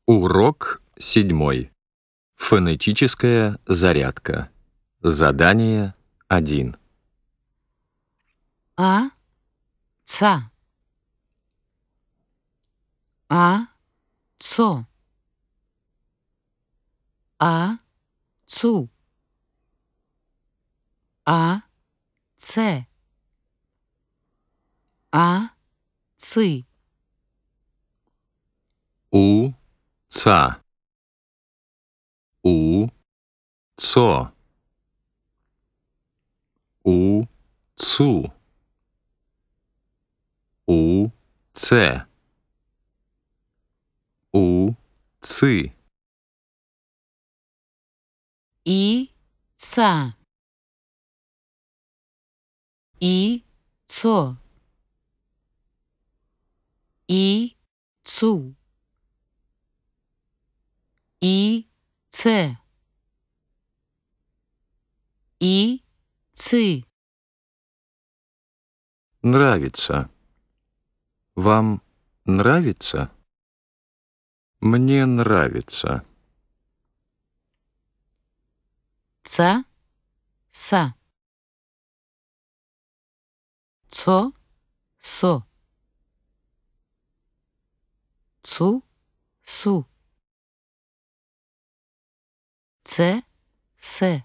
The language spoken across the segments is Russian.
Урок 7. Фонетическая зарядка. Задание 1. А, ца. А, цо. А, цу. А, це. А, ци. У, ца. У, цо. У, цу. У, це. У, ци. І, ца. І, цо. І, цу. І, це. І, ци. Нравится. Вам нравится? Мне нравится. Ца, са. Цо, со. Цу, су. Це, се.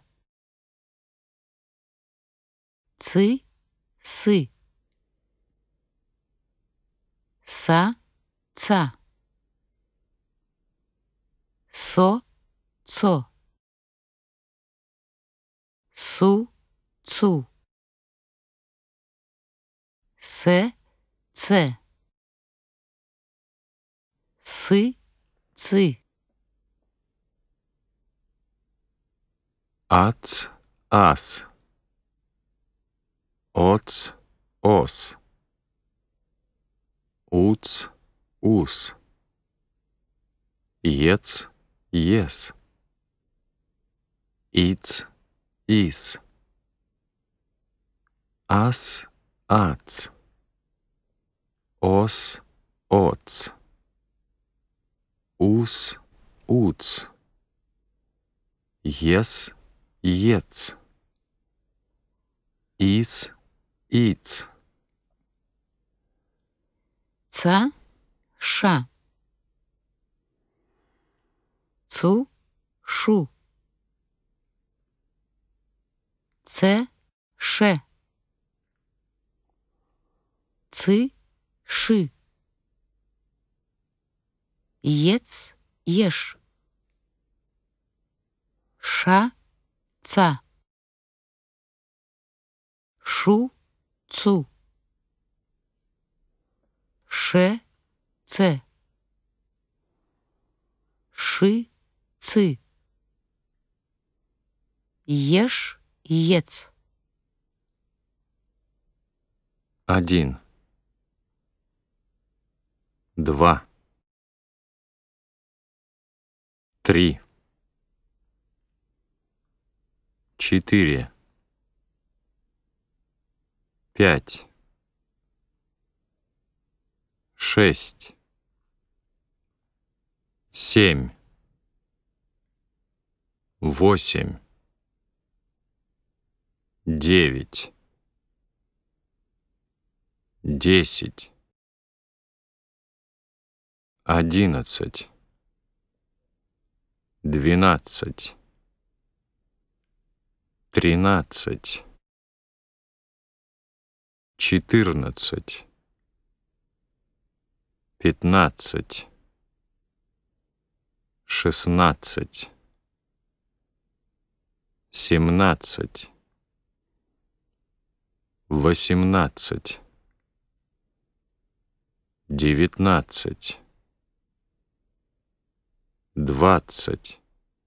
Ци, си. Са, ца. Со, цо. Су, цу. Се, це. Си, ци. Ац, ас. Оц, ос. Уц, ус. Ец, ес. Иц, ис. Ас, ац. Ос, оц. Ус, уц. Ес, ец. Ис, иц. Ца, ша. Цу, шу. Це, ше. Ци, ши. Єц, єш. Ша, ца. Шу, цу. Ше, це. Ши, ци. Єш, єц. 1. 2. 3. 4. 5. 6. 7. 8. 9. 10. 11. 12. 13. 14. 15. 16. 17. 18. 19. 20.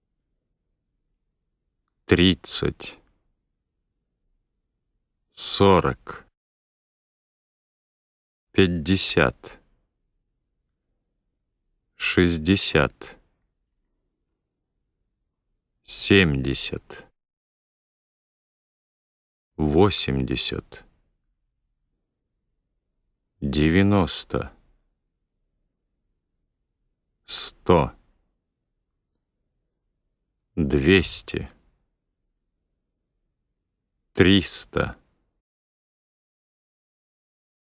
30. 40. 50. 60. 70. 80. 90. 100. 200. 300.